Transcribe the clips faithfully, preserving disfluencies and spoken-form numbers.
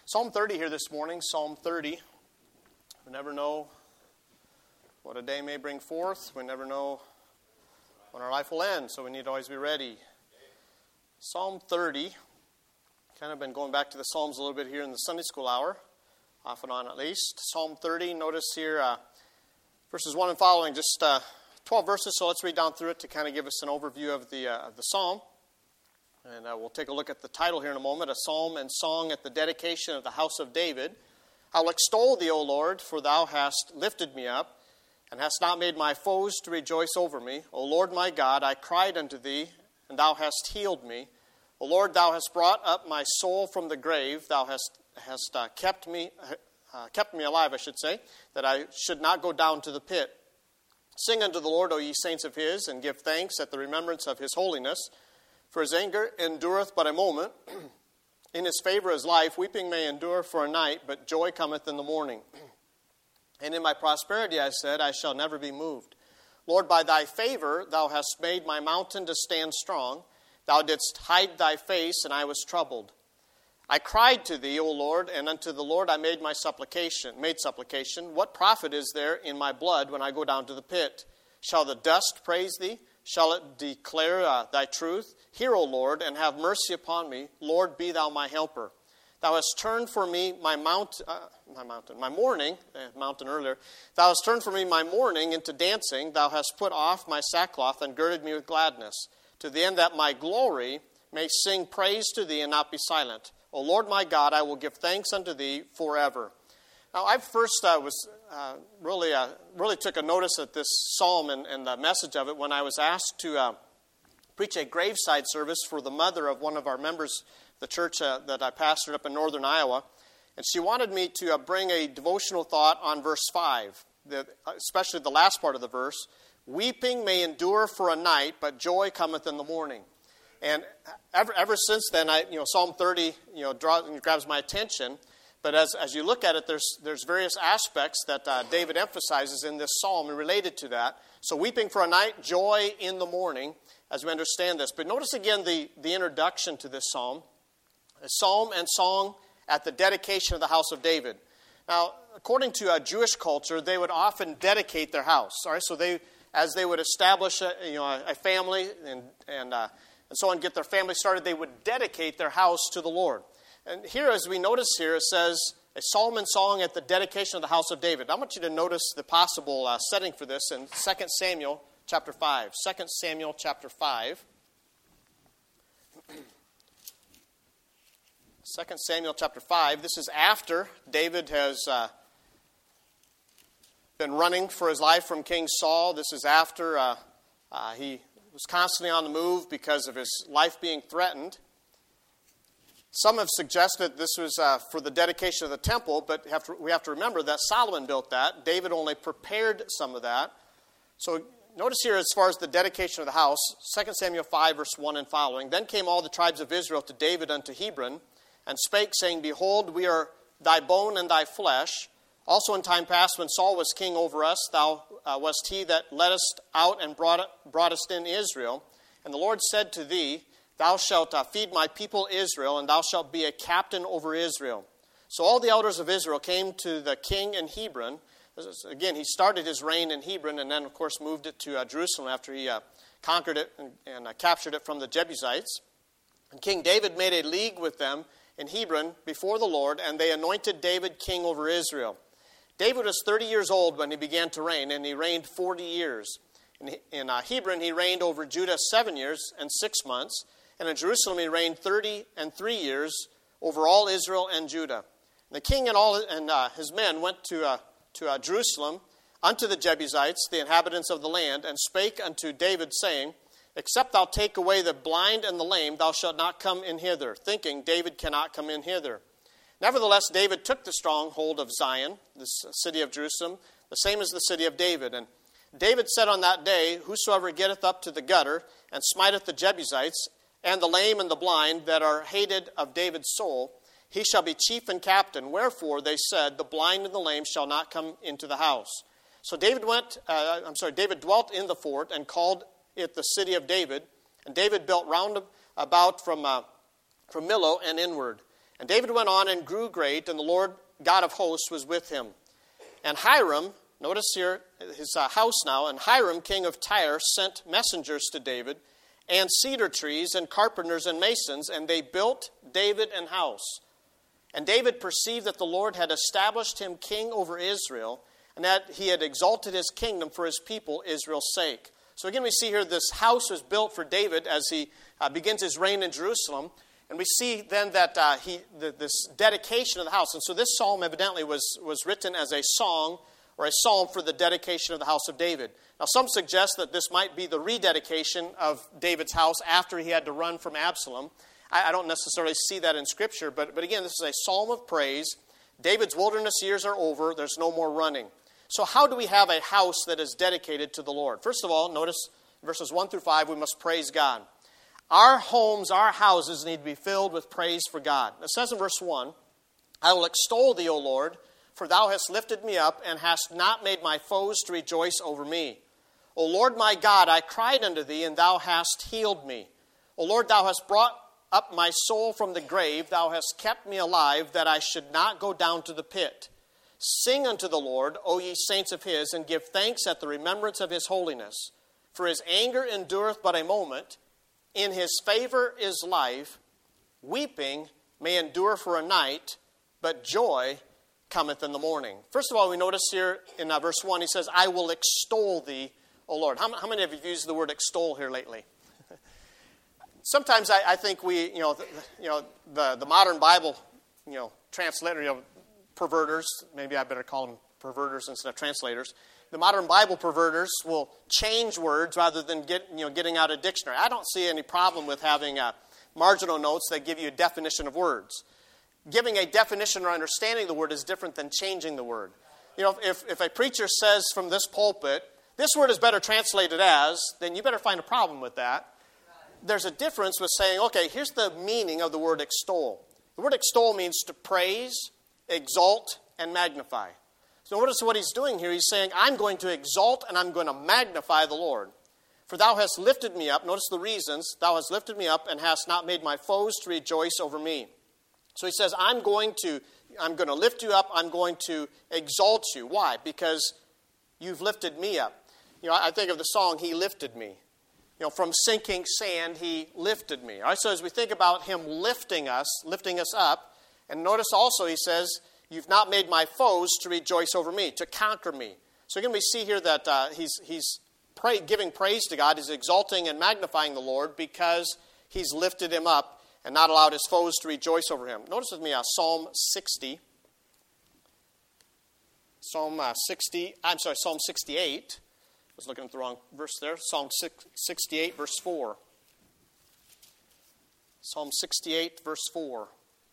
Psalm thirty here this morning, Psalm thirty. We never know what a day may bring forth. We never know when our life will end, so we need to always be ready. Psalm thirty. Kind of been going back to the Psalms a little bit here in the Sunday school hour, off and on at least. Psalm thirty, notice here uh, verses one and following, just uh, twelve verses, so let's read down through it to kind of give us an overview of the, uh, of the psalm. And uh, we'll take a look at the title here in a moment, A Psalm and Song at the Dedication of the House of David. I will extol thee, O Lord, for thou hast lifted me up, and hast not made my foes to rejoice over me. O Lord my God, I cried unto thee, and thou hast healed me. O Lord, thou hast brought up my soul from the grave. Thou hast, hast uh, kept me uh, kept me alive, I should say, that I should not go down to the pit. Sing unto the Lord, O ye saints of his, and give thanks at the remembrance of his holiness. For his anger endureth but a moment. In his favor is life. Weeping may endure for a night, but joy cometh in the morning. And in my prosperity, I said, I shall never be moved. Lord, by thy favor thou hast made my mountain to stand strong. Thou didst hide thy face, and I was troubled. I cried to thee, O Lord, and unto the Lord I made my supplication, made supplication. What profit is there in my blood when I go down to the pit? Shall the dust praise thee? Shall it declare uh, thy truth? Hear, O Lord, and have mercy upon me. Lord, be thou my helper. Thou hast turned for me my mount, uh, my mountain, my mourning, uh, mountain earlier. Thou hast turned for me my mourning into dancing. Thou hast put off my sackcloth and girded me with gladness, to the end that my glory may sing praise to thee and not be silent. O Lord my God, I will give thanks unto thee forever. Now, I first uh, was uh, really uh, really took a notice at this psalm and, and the message of it when I was asked to uh, preach a graveside service for the mother of one of our members, the church uh, that I pastored up in northern Iowa. And she wanted me to uh, bring a devotional thought on verse five, the, especially the last part of the verse. Weeping may endure for a night, but joy cometh in the morning. And ever ever since then, I you know Psalm thirty you know draws grabs my attention. But as, as you look at it, there's there's various aspects that uh, David emphasizes in this psalm related to that. So weeping for a night, joy in the morning, as we understand this. But notice again the, the introduction to this psalm. A psalm and song at the dedication of the house of David. Now, according to uh, Jewish culture, they would often dedicate their house. All right, so they as they would establish a, you know, a family and, and, uh, and so on, get their family started, they would dedicate their house to the Lord. And here, as we notice here, it says, a psalm and song at the dedication of the house of David. I want you to notice the possible uh, setting for this in Second Samuel chapter five. Second Samuel chapter five. Second Samuel chapter five. This is after David has uh, been running for his life from King Saul. This is after uh, uh, he was constantly on the move because of his life being threatened. Some have suggested this was uh, for the dedication of the temple, but have to, we have to remember that Solomon built that. David only prepared some of that. So notice here as far as the dedication of the house, Second Samuel five, verse one and following. Then came all the tribes of Israel to David unto Hebron, and spake, saying, Behold, we are thy bone and thy flesh. Also in time past, when Saul was king over us, thou uh, wast he that leddest out and brought, broughtest in Israel. And the Lord said to thee, Thou shalt uh, feed my people Israel, and thou shalt be a captain over Israel. So all the elders of Israel came to the king in Hebron. Again, he started his reign in Hebron, and then, of course, moved it to uh, Jerusalem after he uh, conquered it and, and uh, captured it from the Jebusites. And King David made a league with them in Hebron before the Lord, and they anointed David king over Israel. David was thirty years old when he began to reign, and he reigned forty years. In, in uh, Hebron, he reigned over Judah seven years and six months. And in Jerusalem he reigned thirty and three years over all Israel and Judah. And the king and all and uh, his men went to uh, to uh, Jerusalem unto the Jebusites, the inhabitants of the land, and spake unto David, saying, Except thou take away the blind and the lame, thou shalt not come in hither, thinking, David cannot come in hither. Nevertheless, David took the stronghold of Zion, the city of Jerusalem, the same as the city of David. And David said on that day, Whosoever getteth up to the gutter, and smiteth the Jebusites, and the lame and the blind that are hated of David's soul, he shall be chief and captain. Wherefore they said, The blind and the lame shall not come into the house. So David went. Uh, I'm sorry. David dwelt in the fort and called it the city of David. And David built round about from uh, from Millo and inward. And David went on and grew great, and the Lord God of hosts was with him. And Hiram, notice here his uh, house now, and Hiram, king of Tyre, sent messengers to David, and cedar trees, and carpenters, and masons, and they built David an house. And David perceived that the Lord had established him king over Israel, and that he had exalted his kingdom for his people Israel's sake. So again, we see here this house was built for David as he uh, begins his reign in Jerusalem. And we see then that uh, he the, this dedication of the house. And so this psalm evidently was, was written as a song or a psalm for the dedication of the house of David. Now some suggest that this might be the rededication of David's house after he had to run from Absalom. I, I don't necessarily see that in Scripture, but, but again, this is a psalm of praise. David's wilderness years are over. There's no more running. So how do we have a house that is dedicated to the Lord? First of all, notice verses one through five, we must praise God. Our homes, our houses need to be filled with praise for God. It says in verse one, I will extol thee, O Lord, for thou hast lifted me up, and hast not made my foes to rejoice over me. O Lord my God, I cried unto thee, and thou hast healed me. O Lord, thou hast brought up my soul from the grave. Thou hast kept me alive, that I should not go down to the pit. Sing unto the Lord, O ye saints of his, and give thanks at the remembrance of his holiness. For his anger endureth but a moment. In his favor is life. Weeping may endure for a night, but joy cometh in the morning. First of all, we notice here in uh, verse one, he says, I will extol thee, O Lord. How, how many of you have used the word extol here lately? Sometimes I, I think we, you know, the, you know, the, the modern Bible, you know, translator, you know, perverters, maybe I better call them perverters instead of translators. The modern Bible perverters will change words rather than get, you know, getting out a dictionary. I don't see any problem with having uh, marginal notes that give you a definition of words. Giving a definition or understanding the word is different than changing the word. You know, if, if a preacher says from this pulpit, this word is better translated as, then you better find a problem with that. There's a difference with saying, okay, here's the meaning of the word extol. The word extol means to praise, exalt, and magnify. So notice what he's doing here. He's saying, I'm going to exalt and I'm going to magnify the Lord. For thou hast lifted me up. Notice the reasons. Thou hast lifted me up and hast not made my foes to rejoice over me. So he says, I'm going to, I'm going to lift you up. I'm going to exalt you. Why? Because you've lifted me up. You know, I think of the song, He Lifted Me. You know, from sinking sand, He lifted me. All right, so as we think about Him lifting us, lifting us up, and notice also he says, you've not made my foes to rejoice over me, to conquer me. So again, we see here that uh, he's, he's pray, giving praise to God. He's exalting and magnifying the Lord because he's lifted him up and not allowed his foes to rejoice over him. Notice with me uh, Psalm sixty. Psalm uh, sixty, I'm sorry, Psalm sixty-eight. I was looking at the wrong verse there. Psalm sixty-eight, verse four. Psalm sixty-eight, verse four.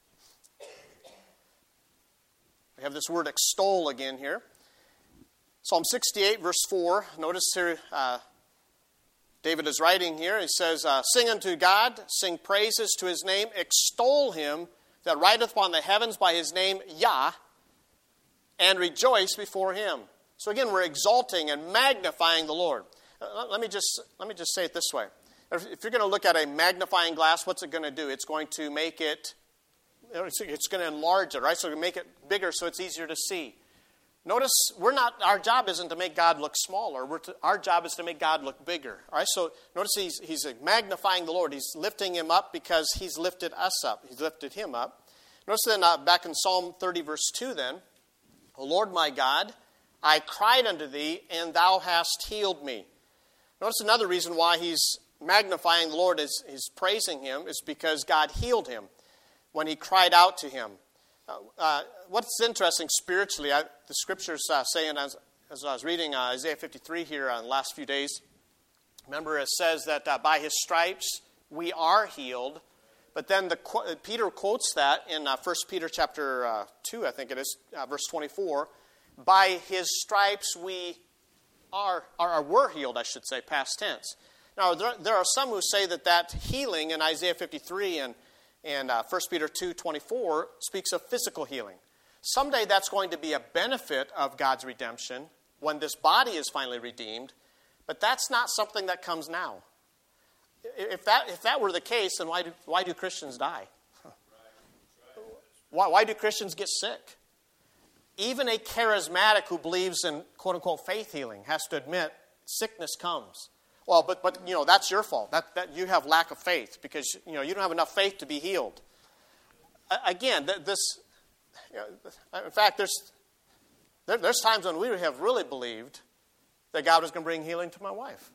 We have this word extol again here. Psalm sixty-eight, verse four. Notice here, uh, David is writing here. He says, uh, sing unto God, sing praises to his name, extol him that rideth upon the heavens by his name, Yah, and rejoice before him. So again, we're exalting and magnifying the Lord. Uh, let me just let me just say it this way. If, if you're going to look at a magnifying glass, what's it going to do? It's going to make it It's going to enlarge it, right? So to make it bigger so it's easier to see. Notice, we're not. Our job isn't to make God look smaller. We're to, our job is to make God look bigger. All right. So notice he's he's magnifying the Lord. He's lifting him up because he's lifted us up. He's lifted him up. Notice then uh, back in Psalm thirty, verse two. Then, O Lord my God, I cried unto thee, and thou hast healed me. Notice another reason why he's magnifying the Lord is he's praising him is because God healed him when he cried out to him. Uh, uh, what's interesting spiritually, I, the scriptures uh, saying, as, as I was reading uh, Isaiah fifty-three here uh, in the last few days, remember it says that uh, by his stripes we are healed. But then the, Peter quotes that in uh, First Peter chapter uh, two, I think it is, uh, verse twenty-four. By his stripes we are, are, were healed, I should say, past tense. Now, there, there are some who say that that healing in Isaiah fifty-three and And uh, First Peter two twenty-four speaks of physical healing. Someday that's going to be a benefit of God's redemption when this body is finally redeemed, but that's not something that comes now. If that if that were the case, then why do, why do Christians die? Why, why do Christians get sick? Even a charismatic who believes in quote-unquote faith healing has to admit sickness comes. Well, but, but you know, that's your fault. That, that you have lack of faith because, you know, you don't have enough faith to be healed. Again, this, you know, in fact, there's, there, there's times when we have really believed that God was going to bring healing to my wife.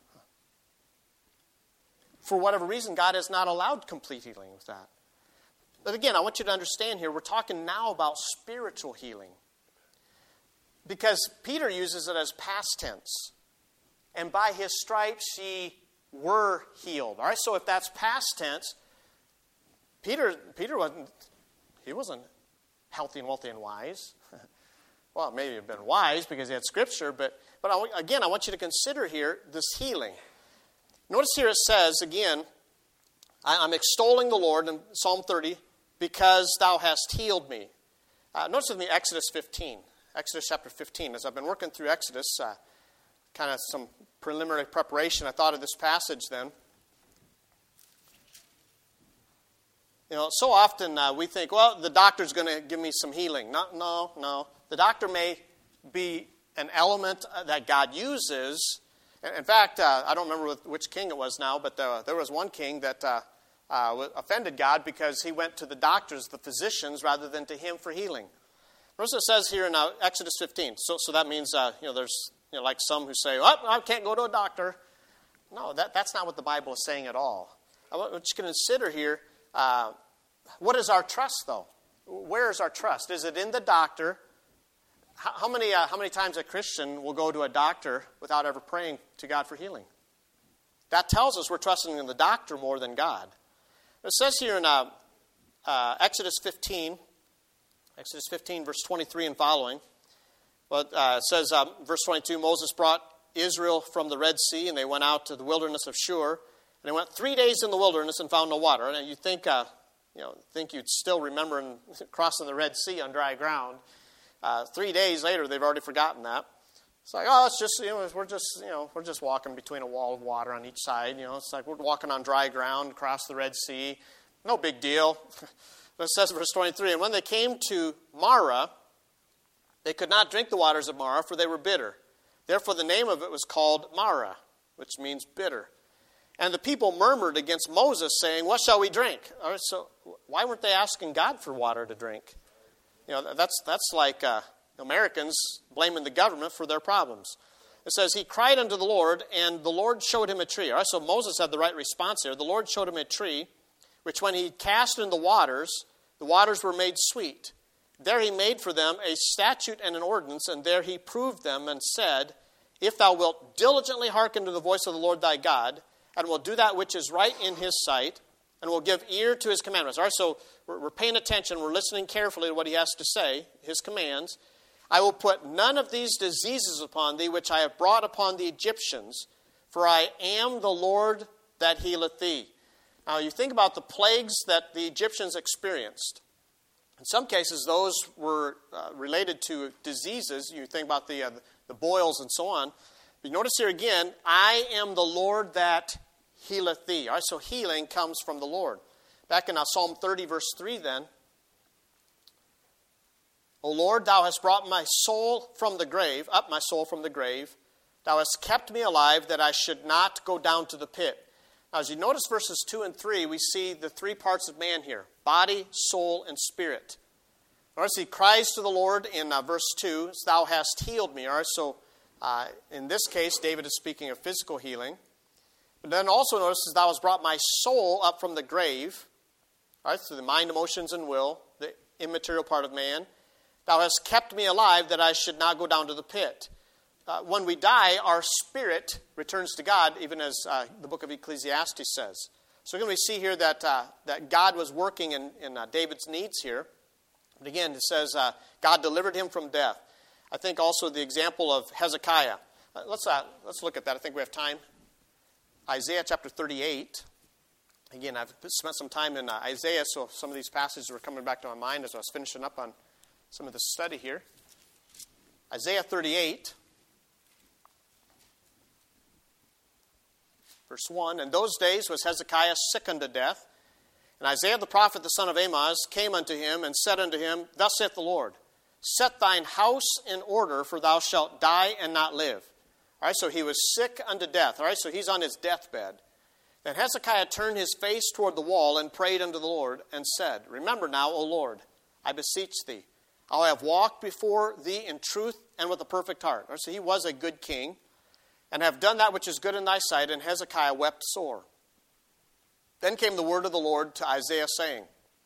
For whatever reason, God has not allowed complete healing with that. But again, I want you to understand here, we're talking now about spiritual healing. Because Peter uses it as past tense. And by his stripes ye were healed. All right, so if that's past tense, Peter, Peter wasn't, he wasn't healthy and wealthy and wise. Well, maybe he'd been wise because he had Scripture, but, but I, again, I want you to consider here this healing. Notice here it says, again, I, I'm extolling the Lord in Psalm thirty, because thou hast healed me. Uh, notice with me Exodus fifteen. Exodus chapter fifteen. As I've been working through Exodus, uh, kind of some preliminary preparation, I thought of this passage then. You know, so often uh, we think, well, the doctor's going to give me some healing. No, no, no. The doctor may be an element that God uses. In fact, uh, I don't remember which king it was now, but uh, there was one king that uh, uh, offended God because he went to the doctors, the physicians, rather than to him for healing. Notice it says here in uh, Exodus fifteen. So, so that means, uh, you know, there's you know, like some who say, "Oh, I can't go to a doctor." No, that, that's not what the Bible is saying at all. I want you to consider here. Uh, what is our trust, though? Where is our trust? Is it in the doctor? How, how many uh, how many times a Christian will go to a doctor without ever praying to God for healing? That tells us we're trusting in the doctor more than God. It says here in uh, uh, Exodus fifteen. Exodus fifteen, verse twenty-three and following. But uh, it says, uh, verse twenty-two, Moses brought Israel from the Red Sea, and they went out to the wilderness of Shur. And they went three days in the wilderness and found no water. And you think, uh, you know, think you'd still remember crossing the Red Sea on dry ground. Uh, three days later, they've already forgotten that. It's like, oh, it's just, you know, we're just, you know, we're just walking between a wall of water on each side. You know, it's like we're walking on dry ground across the Red Sea. No big deal. But it says in verse twenty-three, and when they came to Marah, they could not drink the waters of Marah, for they were bitter. Therefore the name of it was called Marah, which means bitter. And the people murmured against Moses, saying, what shall we drink? All right, so why weren't they asking God for water to drink? You know, that's that's like uh, Americans blaming the government for their problems. It says, he cried unto the Lord, and the Lord showed him a tree. All right, so Moses had the right response here. The Lord showed him a tree, which when he cast in the waters, the waters were made sweet. There he made for them a statute and an ordinance, and there he proved them and said, if thou wilt diligently hearken to the voice of the Lord thy God, and will do that which is right in his sight, and will give ear to his commandments. All right, so we're, we're paying attention. We're listening carefully to what he has to say, his commands. I will put none of these diseases upon thee, which I have brought upon the Egyptians, for I am the Lord that healeth thee. Now, you think about the plagues that the Egyptians experienced. In some cases, those were uh, related to diseases. You think about the, uh, the boils and so on. But notice here again, I am the Lord that healeth thee. All right, so healing comes from the Lord. Back in uh, Psalm thirty, verse three then. O Lord, thou hast brought my soul from the grave, up my soul from the grave. Thou hast kept me alive that I should not go down to the pit. Now, as you notice verses two and three, we see the three parts of man here. Body, soul, and spirit. Notice he cries to the Lord in uh, verse two, thou hast healed me. All right, so uh, in this case, David is speaking of physical healing. But then also notice, thou hast brought my soul up from the grave. All right, so the mind, emotions, and will, the immaterial part of man. Thou hast kept me alive that I should not go down to the pit. Uh, when we die, our spirit returns to God, even as uh, the book of Ecclesiastes says. So we're going to see here that uh, that God was working in, in uh, David's needs here. But again, it says uh, God delivered him from death. I think also the example of Hezekiah. Uh, let's uh, let's look at that. I think we have time. Isaiah chapter thirty-eight. Again, I've spent some time in uh, Isaiah, so some of these passages were coming back to my mind as I was finishing up on some of the study here. Isaiah thirty-eight. Verse one, in those days was Hezekiah sick unto death, And Isaiah the prophet, the son of Amoz, came unto him and said unto him, Thus saith the Lord, Set thine house in order, for thou shalt die and not live. All right, so he was sick unto death. All right, so he's on his deathbed. Then Hezekiah turned his face toward the wall and prayed unto the Lord and said, Remember now, O Lord, I beseech thee, how I have walked before thee in truth and with a perfect heart. All right, so he was a good king, and have done that which is good in thy sight. And Hezekiah wept sore. Then came the word of the Lord to Isaiah, saying,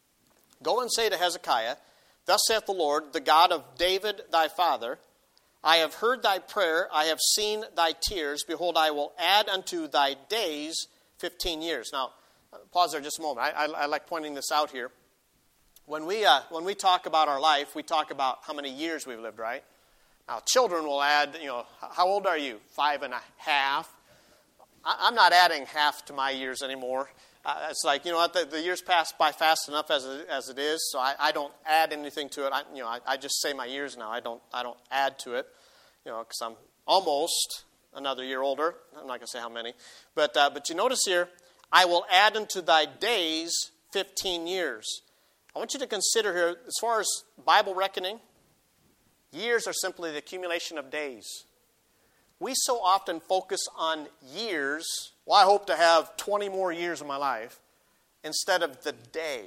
Go and say to Hezekiah, Thus saith the Lord, the God of David thy father, I have heard thy prayer, I have seen thy tears. Behold, I will add unto thy days fifteen years. Now, pause there just a moment. I, I, I like pointing this out here. When we uh, when we talk about our life, we talk about how many years we've lived, right? Now, children will add, you know, how old are you? Five and a half. I, I'm not adding half to my years anymore. Uh, it's like, you know what, the, the years pass by fast enough as it, as it is, so I, I don't add anything to it. I, you know, I, I just say my years now. I don't I don't add to it, you know, because I'm almost another year older. I'm not going to say how many. But, uh, but you notice here, I will add unto thy days fifteen years. I want you to consider here, as far as Bible reckoning, years are simply the accumulation of days. We so often focus on years. Well, I hope to have twenty more years of my life instead of the day.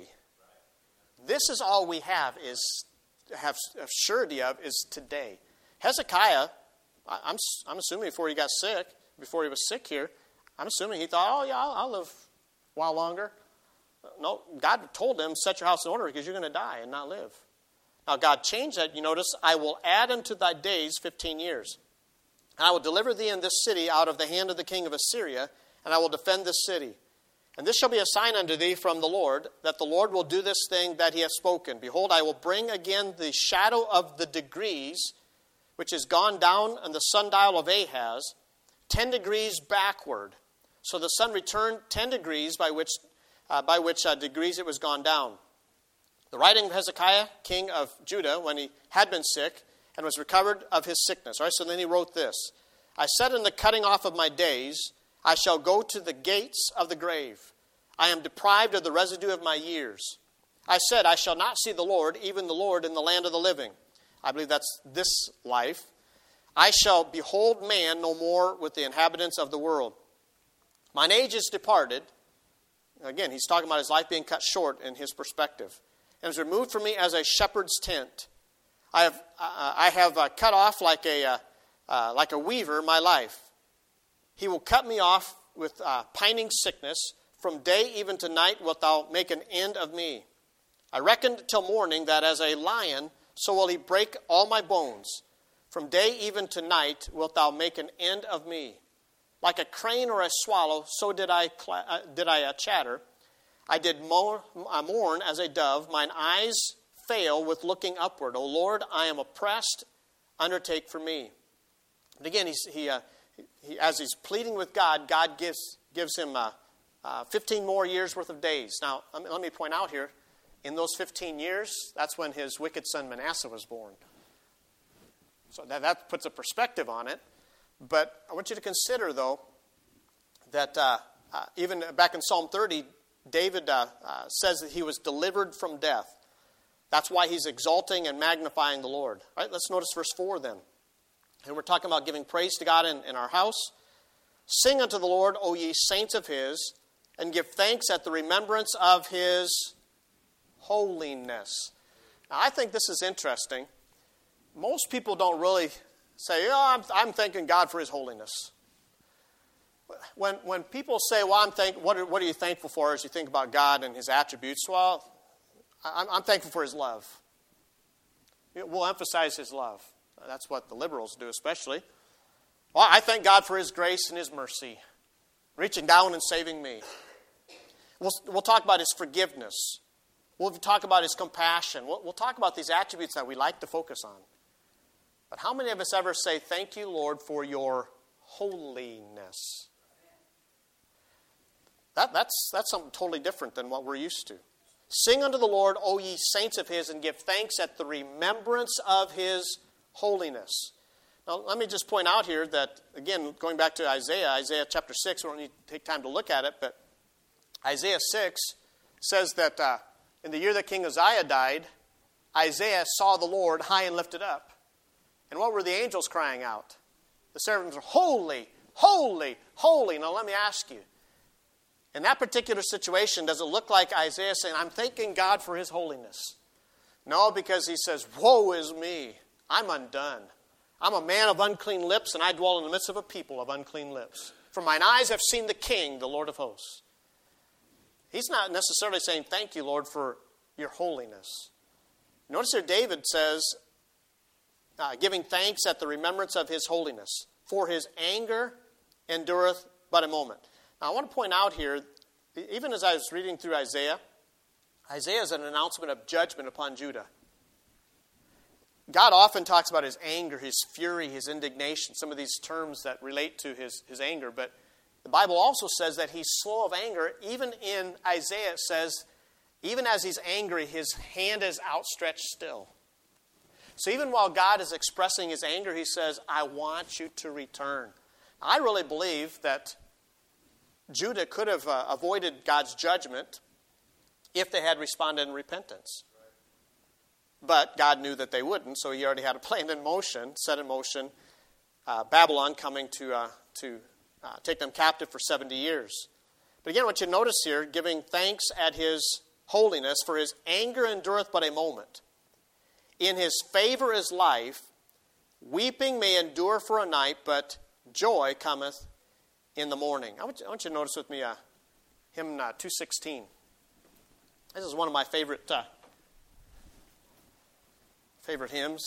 This is all we have is have surety of is today. Hezekiah, I'm I'm assuming before he got sick, before he was sick here, I'm assuming he thought, oh yeah, I'll, I'll live a while longer. No, God told him, set your house in order because you're going to die and not live. Now God changed that. You notice, I will add unto thy days fifteen years. And I will deliver thee in this city out of the hand of the king of Assyria, and I will defend this city. And this shall be a sign unto thee from the Lord, that the Lord will do this thing that he hath spoken. Behold, I will bring again the shadow of the degrees, which is gone down on the sundial of Ahaz, ten degrees backward. So the sun returned ten degrees by which, uh, by which uh, degrees it was gone down. The writing of Hezekiah, king of Judah, when he had been sick, and was recovered of his sickness. All right, so then he wrote this. I said in the cutting off of my days, I shall go to the gates of the grave. I am deprived of the residue of my years. I said, I shall not see the Lord, even the Lord in the land of the living. I believe that's this life. I shall behold man no more with the inhabitants of the world. Mine age is departed. Again, he's talking about his life being cut short in his perspective. And is removed from me as a shepherd's tent. I have uh, I have uh, cut off like a uh, uh, like a weaver my life. He will cut me off with uh, pining sickness. From day even to night wilt thou make an end of me. I reckoned till morning that as a lion, so will he break all my bones. From day even to night wilt thou make an end of me. Like a crane or a swallow, so did I cla- uh, did I uh, chatter. I did mourn, uh, mourn as a dove. Mine eyes fail with looking upward. O Lord, I am oppressed. Undertake for me. And again, he's, he, uh, he, as he's pleading with God, God gives gives him uh, uh, fifteen more years worth of days. Now, let me, let me point out here, in those fifteen years, that's when his wicked son Manasseh was born. So that, that puts a perspective on it. But I want you to consider, though, that uh, uh, even back in Psalm thirty, David uh, uh, says that he was delivered from death. That's why he's exalting and magnifying the Lord. All right, let's notice verse four then. And we're talking about giving praise to God in, in our house. Sing unto the Lord, O ye saints of his, and give thanks at the remembrance of his holiness. Now, I think this is interesting. Most people don't really say, oh, I'm, I'm thanking God for his holiness. When when people say, well, I'm thank, what, are, what are you thankful for as you think about God and his attributes? Well, I'm, I'm thankful for his love. We'll emphasize his love. That's what the liberals do especially. Well, I thank God for his grace and his mercy, reaching down and saving me. We'll, we'll talk about his forgiveness. We'll talk about his compassion. We'll, we'll talk about these attributes that we like to focus on. But how many of us ever say, thank you, Lord, for your holiness? That, that's, that's something totally different than what we're used to. Sing unto the Lord, O ye saints of his, and give thanks at the remembrance of his holiness. Now, let me just point out here that, again, going back to Isaiah, Isaiah chapter six, we don't need to take time to look at it, but Isaiah six says that uh, in the year that King Uzziah died, Isaiah saw the Lord high and lifted up. And what were the angels crying out? The seraphims were, holy, holy, holy. Now let me ask you, in that particular situation, does it look like Isaiah saying, I'm thanking God for his holiness? No, because he says, woe is me. I'm undone. I'm a man of unclean lips, and I dwell in the midst of a people of unclean lips. For mine eyes have seen the King, the Lord of hosts. He's not necessarily saying, thank you, Lord, for your holiness. Notice here David says, uh, giving thanks at the remembrance of his holiness. For his anger endureth but a moment. Now I want to point out here, even as I was reading through Isaiah, Isaiah is an announcement of judgment upon Judah. God often talks about his anger, his fury, his indignation, some of these terms that relate to his, his anger. But the Bible also says that he's slow of anger. Even in Isaiah it says, even as he's angry, his hand is outstretched still. So even while God is expressing his anger, he says, I want you to return. I really believe that Judah could have uh, avoided God's judgment if they had responded in repentance. But God knew that they wouldn't, so he already had a plan in motion, set in motion, uh, Babylon coming to, uh, to uh, take them captive for seventy years. But again, what you notice here, giving thanks at his holiness, for his anger endureth but a moment. In his favor is life. Weeping may endure for a night, but joy cometh in the morning. I want you, I want you to notice with me uh, hymn uh, two sixteen. This is one of my favorite uh, favorite hymns.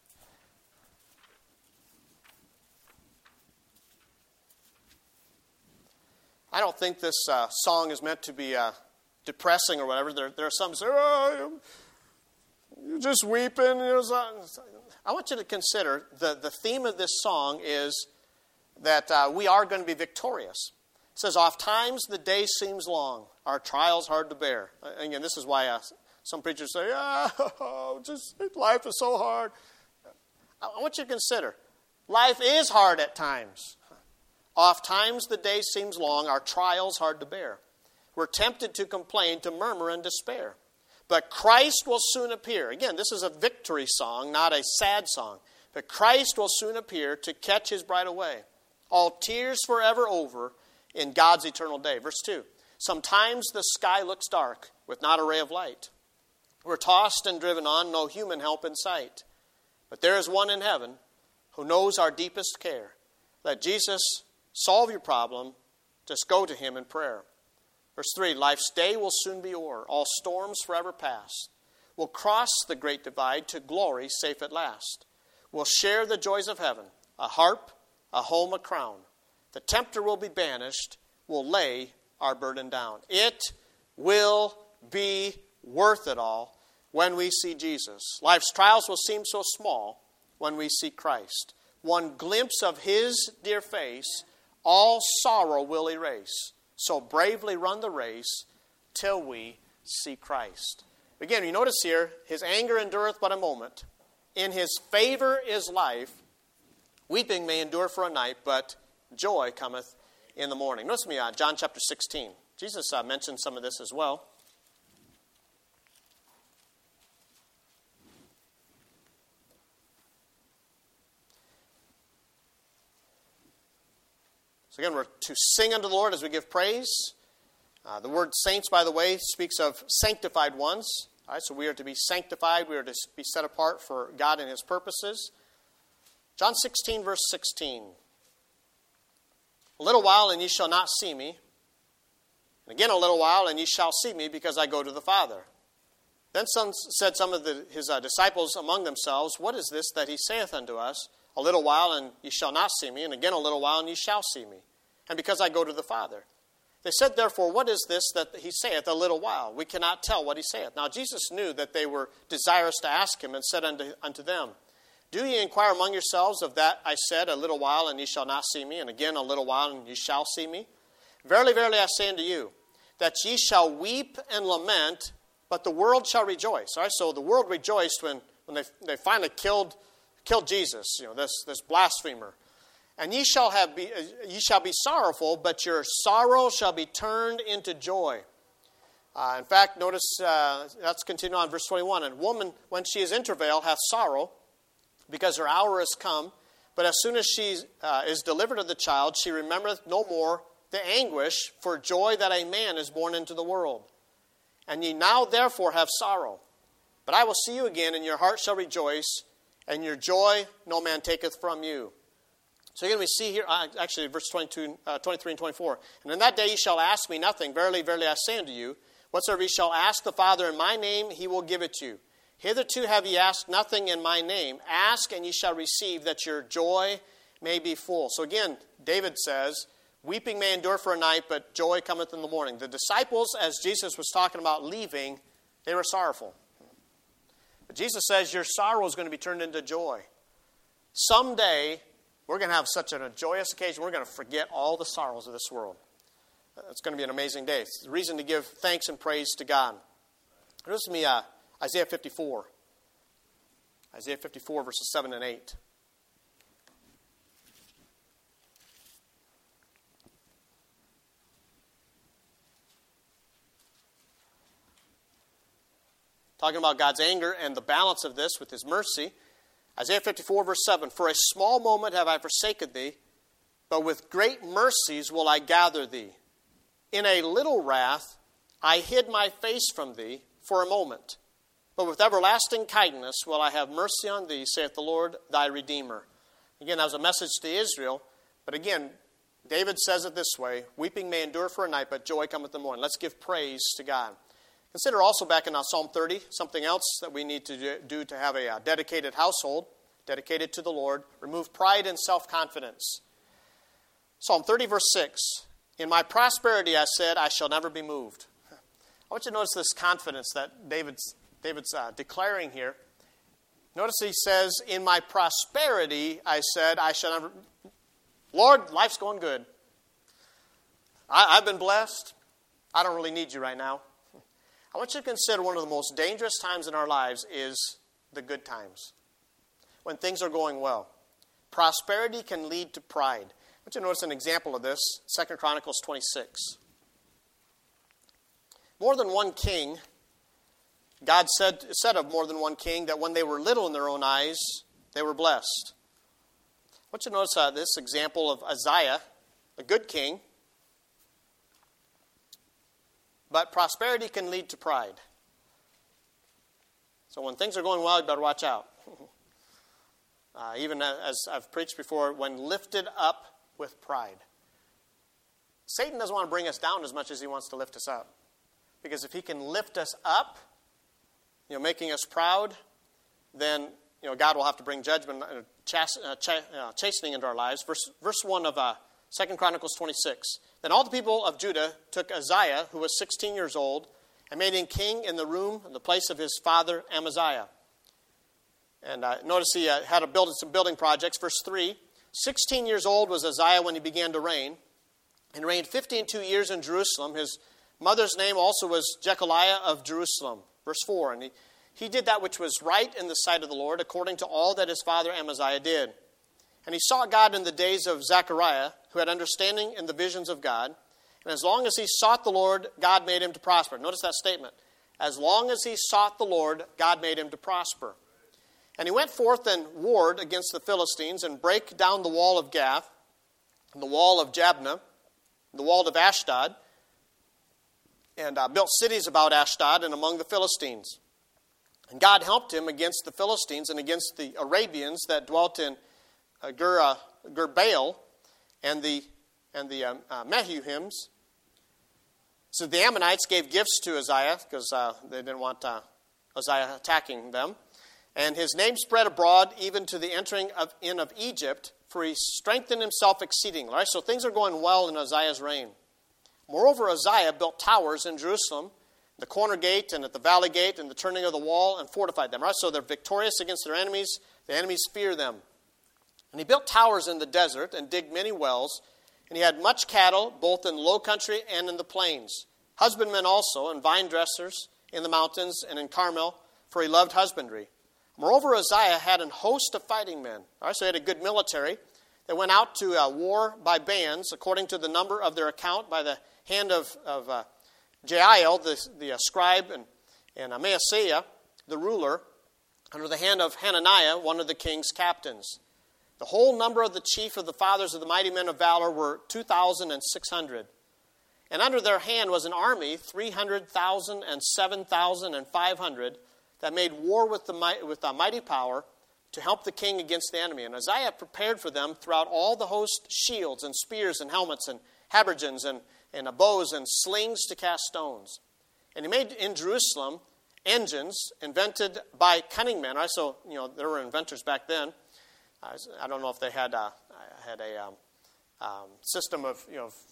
I don't think this uh, song is meant to be uh, depressing or whatever. There, there are some who say, oh, you're just weeping. I want you to consider the, the theme of this song is that uh, we are going to be victorious. It says, oft times the day seems long, our trials hard to bear. Again, this is why uh, some preachers say, oh, just life is so hard. I want you to consider, life is hard at times. Oft times the day seems long, our trials hard to bear. We're tempted to complain, to murmur and despair. But Christ will soon appear. Again, this is a victory song, not a sad song. But Christ will soon appear to catch his bride away. All tears forever over in God's eternal day. Verse two. Sometimes the sky looks dark with not a ray of light. We're tossed and driven on, no human help in sight. But there is one in heaven who knows our deepest care. Let Jesus solve your problem. Just go to him in prayer. Verse three, life's day will soon be o'er, all storms forever past. We'll cross the great divide to glory safe at last. We'll share the joys of heaven, a harp, a home, a crown. The tempter will be banished, we'll lay our burden down. It will be worth it all when we see Jesus. Life's trials will seem so small when we see Christ. One glimpse of his dear face, all sorrow will erase. So bravely run the race till we see Christ. Again, you notice here, his anger endureth but a moment. In his favor is life. Weeping may endure for a night, but joy cometh in the morning. Notice me, uh, John chapter sixteen. Jesus uh, mentioned some of this as well. So again, we're to sing unto the Lord as we give praise. Uh, the word saints, by the way, speaks of sanctified ones. All right, so we are to be sanctified. We are to be set apart for God and his purposes. John sixteen, verse sixteen. A little while, and ye shall not see me. And again a little while, and ye shall see me, because I go to the Father. Then some said some of the, his uh, disciples among themselves, what is this that he saith unto us? A little while, and ye shall not see me, and again a little while, and ye shall see me. And because I go to the Father. They said, therefore, what is this that he saith, a little while? We cannot tell what he saith. Now Jesus knew that they were desirous to ask him, and said unto, unto them, do ye inquire among yourselves of that I said, a little while, and ye shall not see me, and again a little while, and ye shall see me? Verily, verily, I say unto you, that ye shall weep and lament, but the world shall rejoice. All right, so the world rejoiced when, when they, they finally killed killed Jesus, you know, this, this blasphemer. And ye shall have be, ye shall be sorrowful, but your sorrow shall be turned into joy. Uh, in fact, notice, uh, let's continue on, verse twenty-one. And woman, when she is in travail, hath sorrow, because her hour is come. But as soon as she uh, is delivered of the child, she remembereth no more the anguish for joy that a man is born into the world. And ye now therefore have sorrow. But I will see you again, and your heart shall rejoice, and your joy no man taketh from you. So again we see here, uh, actually verse twenty-two, uh, twenty-three and twenty-four. And in that day ye shall ask me nothing. Verily, verily, I say unto you, whatsoever ye shall ask the Father in my name, he will give it you. Hitherto have ye asked nothing in my name. Ask, and ye shall receive, that your joy may be full. So again, David says, weeping may endure for a night, but joy cometh in the morning. The disciples, as Jesus was talking about leaving, they were sorrowful. But Jesus says your sorrow is going to be turned into joy. Someday, we're going to have such a joyous occasion, we're going to forget all the sorrows of this world. It's going to be an amazing day. It's a reason to give thanks and praise to God. Notice me uh, Isaiah fifty-four. Isaiah fifty-four, verses seven and eight. Talking about God's anger and the balance of this with his mercy. Isaiah fifty-four, verse seven. For a small moment have I forsaken thee, but with great mercies will I gather thee. In a little wrath I hid my face from thee for a moment. But with everlasting kindness will I have mercy on thee, saith the Lord thy Redeemer. Again, that was a message to Israel. But again, David says it this way, weeping may endure for a night, but joy cometh in the morning. Let's give praise to God. Consider also back in uh, Psalm thirty, something else that we need to do to have a uh, dedicated household, dedicated to the Lord. Remove pride and self-confidence. Psalm thirty, verse six. In my prosperity, I said, I shall never be moved. I want you to notice this confidence that David's, David's uh, declaring here. Notice he says, in my prosperity, I said, I shall never... Lord, life's going good. I, I've been blessed. I don't really need you right now. I want you to consider one of the most dangerous times in our lives is the good times. When things are going well. Prosperity can lead to pride. I want you to notice an example of this, Second Chronicles twenty-six. More than one king, God said, said of more than one king that when they were little in their own eyes, they were blessed. I want you to notice uh, this example of Uzziah, a good king, but prosperity can lead to pride. So when things are going well, you better watch out. Uh, even as I've preached before, when lifted up with pride. Satan doesn't want to bring us down as much as he wants to lift us up. Because if he can lift us up, you know, making us proud, then you know God will have to bring judgment and chas- uh, ch- uh, chastening into our lives. Verse, verse one of uh, Second Chronicles twenty-six. Then all the people of Judah took Uzziah, who was sixteen years old, and made him king in the room, in the place of his father Amaziah. And uh, notice he uh, had a build, some building projects. Verse three. Sixteen years old was Uzziah when he began to reign, and reigned fifty and two years in Jerusalem. His mother's name also was Jechaliah of Jerusalem. Verse four. And he, he did that which was right in the sight of the Lord, according to all that his father Amaziah did. And he sought God in the days of Zechariah, who had understanding in the visions of God. And as long as he sought the Lord, God made him to prosper. Notice that statement. As long as he sought the Lord, God made him to prosper. And he went forth and warred against the Philistines, and brake down the wall of Gath, and the wall of Jabneh, and the wall of Ashdod, and uh, built cities about Ashdod and among the Philistines. And God helped him against the Philistines and against the Arabians that dwelt in uh, Gur, uh, Gur-baal and the and the um, uh, Mehuhims. So the Ammonites gave gifts to Uzziah because uh, they didn't want uh, Uzziah attacking them. And his name spread abroad even to the entering of, in of Egypt, for he strengthened himself exceedingly. Right? So things are going well in Uzziah's reign. Moreover, Uzziah built towers in Jerusalem, the corner gate and at the valley gate and the turning of the wall, and fortified them. Right? So they're victorious against their enemies. The enemies fear them. And he built towers in the desert and digged many wells. And he had much cattle, both in low country and in the plains. Husbandmen also, and vine dressers in the mountains and in Carmel, for he loved husbandry. Moreover, Uzziah had an host of fighting men. All right, so he had a good military. They went out to uh, war by bands, according to the number of their account, by the hand of, of uh, Jael, the, the uh, scribe, and, and uh, Maaseiah, the ruler, under the hand of Hananiah, one of the king's captains. The whole number of the chief of the fathers of the mighty men of valor were two thousand six hundred. And under their hand was an army, three hundred thousand and seven thousand five hundred, that made war with the with a mighty power to help the king against the enemy. And Uzziah prepared for them throughout all the host shields and spears and helmets and habergeons and, and bows and slings to cast stones. And he made in Jerusalem engines invented by cunning men. Right? So, you know, there were inventors back then. I don't know if they had a, had a um, um, system of, you know, of,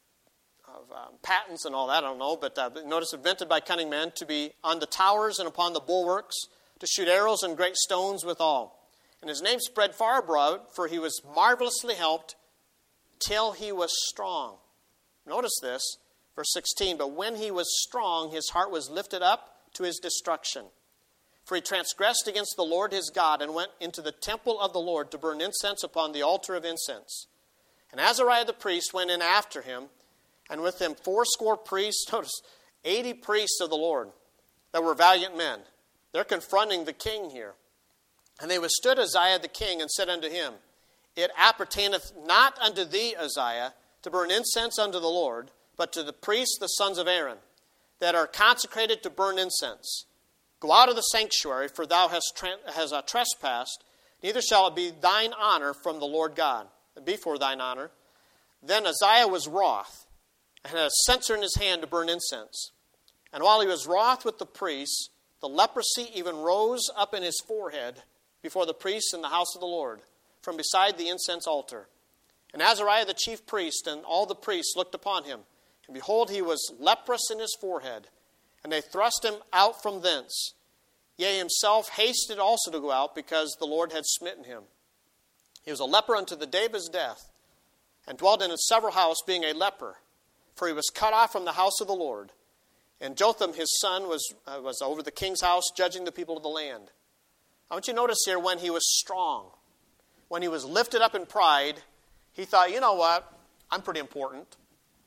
of um, patents and all that. I don't know. But uh, notice, invented by cunning men to be on the towers and upon the bulwarks, to shoot arrows and great stones withal. And his name spread far abroad, for he was marvelously helped till he was strong. Notice this, verse sixteen. But when he was strong, his heart was lifted up to his destruction. For he transgressed against the Lord his God, and went into the temple of the Lord to burn incense upon the altar of incense. And Azariah the priest went in after him, and with him fourscore priests, notice, eighty priests of the Lord, that were valiant men. They're confronting the king here. And they withstood Uzziah the king, and said unto him, It appertaineth not unto thee, Uzziah, to burn incense unto the Lord, but to the priests, the sons of Aaron, that are consecrated to burn incense. Go out of the sanctuary, for thou hast, tra- hast uh, trespassed, neither shall it be thine honor from the Lord God, before thine honor. Then Uzziah was wroth, and had a censer in his hand to burn incense. And while he was wroth with the priests, the leprosy even rose up in his forehead before the priests in the house of the Lord, from beside the incense altar. And Azariah the chief priest and all the priests looked upon him, and behold, he was leprous in his forehead. And they thrust him out from thence. Yea, himself hasted also to go out, because the Lord had smitten him. He was a leper unto the day of his death, and dwelt in a several house, being a leper. For he was cut off from the house of the Lord. And Jotham his son was, uh, was over the king's house, judging the people of the land. I want you to notice here, when he was strong, when he was lifted up in pride, he thought, you know what, I'm pretty important.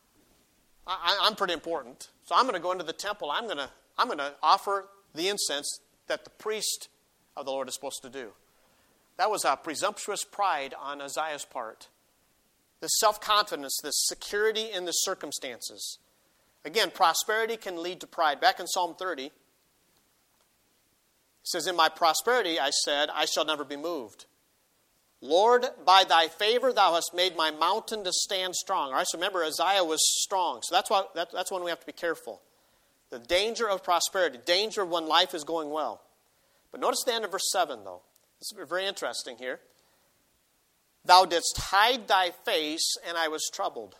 I, I'm pretty important. So I'm going to go into the temple. I'm going to I'm going to offer the incense that the priest of the Lord is supposed to do. That was a presumptuous pride on Uzziah's part. This self-confidence, this security in the circumstances. Again, prosperity can lead to pride. Back in Psalm thirty, it says, In my prosperity, I said, I shall never be moved. Lord, by thy favor thou hast made my mountain to stand strong. All right, so remember, Uzziah was strong. So that's why that, that's when we have to be careful. The danger of prosperity, danger of when life is going well. But notice the end of verse seven, though. It's very interesting here. Thou didst hide thy face, and I was troubled.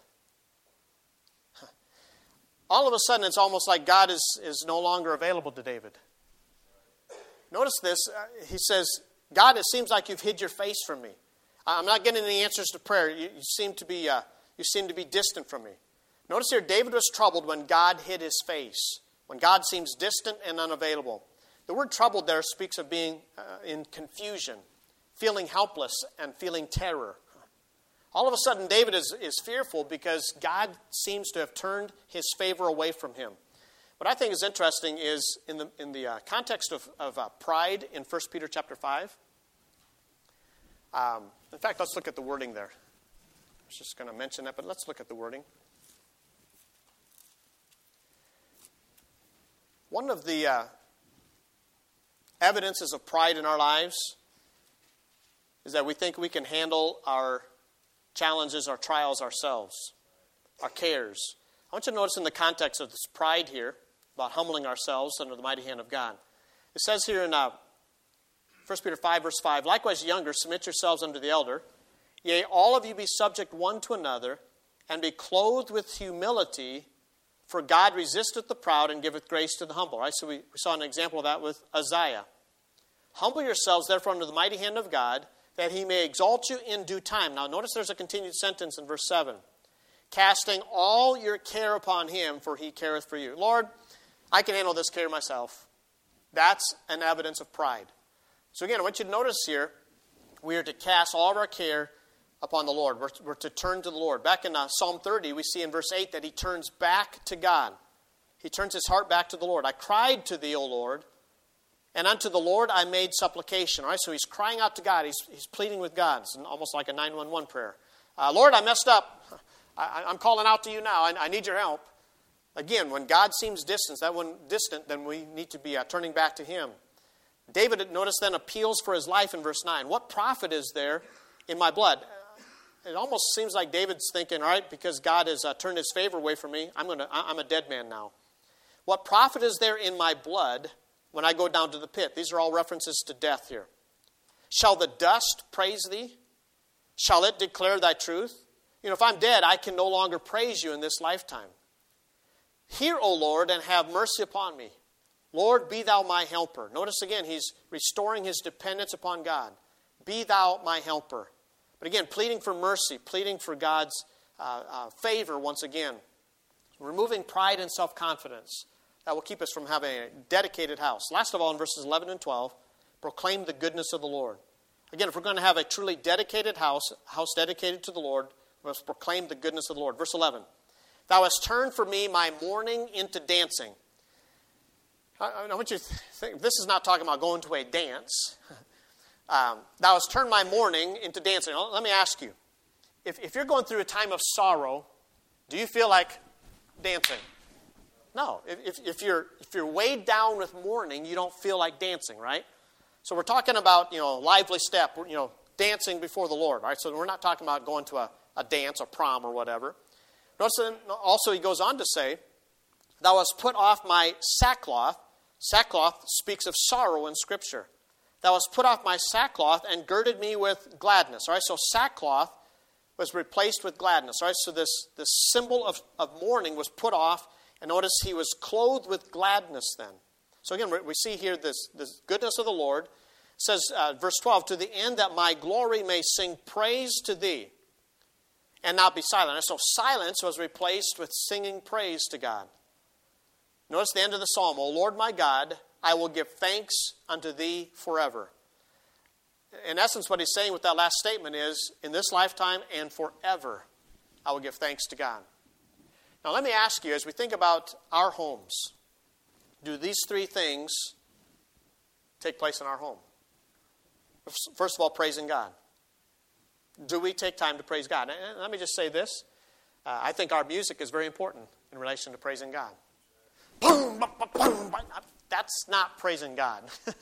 All of a sudden, it's almost like God is, is no longer available to David. Notice this. Uh, he says, God, it seems like you've hid your face from me. I'm not getting any answers to prayer. You, you seem to be uh, you seem to be distant from me. Notice here, David was troubled when God hid his face, when God seems distant and unavailable. The word troubled there speaks of being uh, in confusion, feeling helpless, and feeling terror. All of a sudden, David is, is fearful because God seems to have turned his favor away from him. What I think is interesting is in the in the uh, context of, of uh, pride in First Peter chapter five. Um, in fact, let's look at the wording there. I was just going to mention that, but let's look at the wording. One of the uh, evidences of pride in our lives is that we think we can handle our challenges, our trials ourselves, our cares. I want you to notice in the context of this pride here, about humbling ourselves under the mighty hand of God. It says here in uh, First Peter five, verse five, Likewise, younger, submit yourselves unto the elder. Yea, all of you be subject one to another, and be clothed with humility, for God resisteth the proud and giveth grace to the humble. Right? So we, we saw an example of that with Uzziah. Humble yourselves, therefore, under the mighty hand of God, that he may exalt you in due time. Now, notice there's a continued sentence in verse seven. Casting all your care upon him, for he careth for you. Lord, I can handle this care myself. That's an evidence of pride. So again, I want you to notice here, we are to cast all of our care upon the Lord. We're, we're to turn to the Lord. Back in uh, Psalm thirty, we see in verse eight that he turns back to God. He turns his heart back to the Lord. I cried to thee, O Lord, and unto the Lord I made supplication. All right, so he's crying out to God. He's, he's pleading with God. It's almost like a nine one one prayer. Uh, Lord, I messed up. I, I'm calling out to you now. I, I need your help. Again, when God seems distant, that one distant, then we need to be uh, turning back to him. David, notice then, appeals for his life in verse nine. What profit is there in my blood? It almost seems like David's thinking, all right, because God has uh, turned his favor away from me, I'm going to, I'm a dead man now. What profit is there in my blood when I go down to the pit? These are all references to death here. Shall the dust praise thee? Shall it declare thy truth? You know, if I'm dead, I can no longer praise you in this lifetime. Hear, O Lord, and have mercy upon me. Lord, be thou my helper. Notice again, he's restoring his dependence upon God. Be thou my helper. But again, pleading for mercy, pleading for God's uh, uh, favor once again. Removing pride and self-confidence. That will keep us from having a dedicated house. Last of all, in verses eleven and twelve, proclaim the goodness of the Lord. Again, if we're going to have a truly dedicated house, house dedicated to the Lord, we must proclaim the goodness of the Lord. Verse eleven. Thou hast turned for me my mourning into dancing. I, I want you to think, this is not talking about going to a dance. Um, thou hast turned my mourning into dancing. Now, let me ask you, if, if you're going through a time of sorrow, do you feel like dancing? No. If, if, if you're if you're weighed down with mourning, you don't feel like dancing, right? So we're talking about, you know, lively step, you know, dancing before the Lord, right? So we're not talking about going to a, a dance, a prom or whatever. Notice also he goes on to say, thou hast put off my sackcloth. Sackcloth speaks of sorrow in Scripture. Thou hast put off my sackcloth and girded me with gladness. All right, so sackcloth was replaced with gladness. All right, so this, this symbol of, of mourning was put off, and notice he was clothed with gladness then. So again, we see here this, this goodness of the Lord. It says, uh, verse twelve, to the end that my glory may sing praise to thee and not be silent. And so silence was replaced with singing praise to God. Notice the end of the psalm, O Lord my God, I will give thanks unto thee forever. In essence, what he's saying with that last statement is, in this lifetime and forever, I will give thanks to God. Now let me ask you, as we think about our homes, do these three things take place in our home? First of all, praising God. Do we take time to praise God? And let me just say this. Uh, I think our music is very important in relation to praising God. Boom, boom, boom, boom. That's not praising God.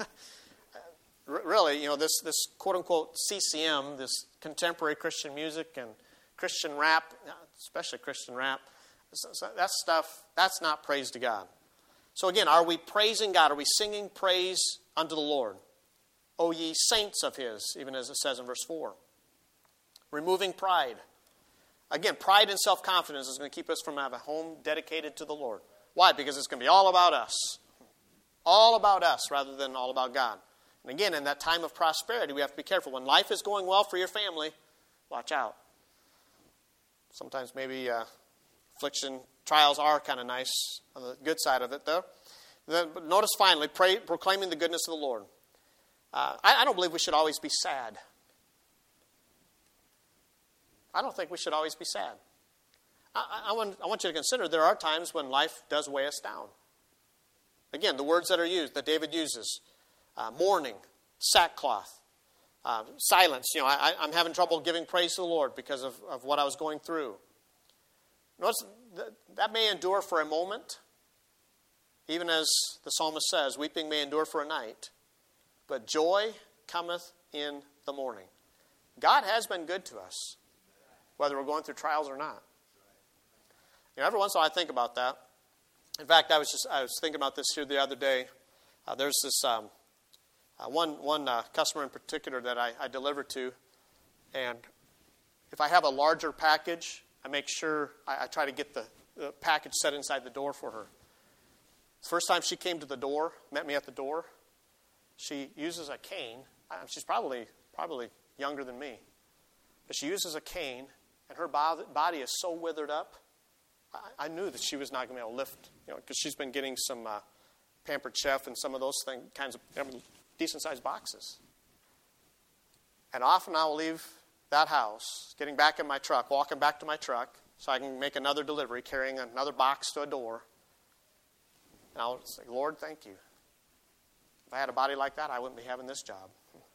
Really, you know, this, this quote-unquote C C M, this contemporary Christian music and Christian rap, especially Christian rap, that stuff, that's not praise to God. So again, are we praising God? Are we singing praise unto the Lord? O ye saints of his, even as it says in verse four. Removing pride. Again, pride and self-confidence is going to keep us from having a home dedicated to the Lord. Why? Because it's going to be all about us. All about us rather than all about God. And again, in that time of prosperity, we have to be careful. When life is going well for your family, watch out. Sometimes maybe uh, affliction, trials are kind of nice on the good side of it, though. Then, but notice finally, pray, proclaiming the goodness of the Lord. Uh, I, I don't believe we should always be sad. I don't think we should always be sad. I, I, want, I want you to consider there are times when life does weigh us down. Again, the words that are used, that David uses, uh, mourning, sackcloth, uh, silence. You know, I, I'm having trouble giving praise to the Lord because of, of what I was going through. Notice that, that may endure for a moment, even as the psalmist says, weeping may endure for a night, but joy cometh in the morning. God has been good to us, whether we're going through trials or not. You know, every once in a while I think about that. In fact, I was just I was thinking about this here the other day. Uh, there's this um, uh, one one uh, customer in particular that I, I deliver to, and if I have a larger package, I make sure I, I try to get the, the package set inside the door for her. First time she came to the door, met me at the door, she uses a cane. She's probably probably younger than me, but she uses a cane, and her body is so withered up. I knew that she was not going to be able to lift, you know, because she's been getting some uh, Pampered Chef and some of those thing, kinds of I mean, decent-sized boxes. And often I will leave that house, getting back in my truck, walking back to my truck, so I can make another delivery, carrying another box to a door. And I'll say, Lord, thank you. If I had a body like that, I wouldn't be having this job.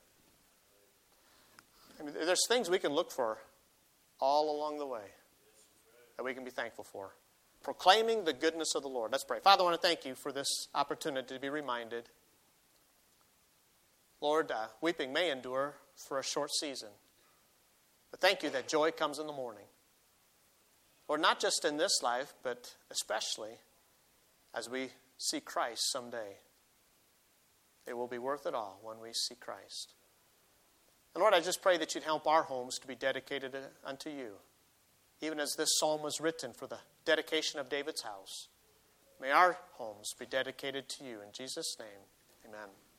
I mean, there's things we can look for all along the way that we can be thankful for. Proclaiming the goodness of the Lord. Let's pray. Father, I want to thank you for this opportunity to be reminded. Lord, uh, weeping may endure for a short season. But thank you that joy comes in the morning. Lord, not just in this life, but especially as we see Christ someday. It will be worth it all when we see Christ. And Lord, I just pray that you'd help our homes to be dedicated unto you. Even as this psalm was written for the dedication of David's house. May our homes be dedicated to you. In Jesus' name, amen.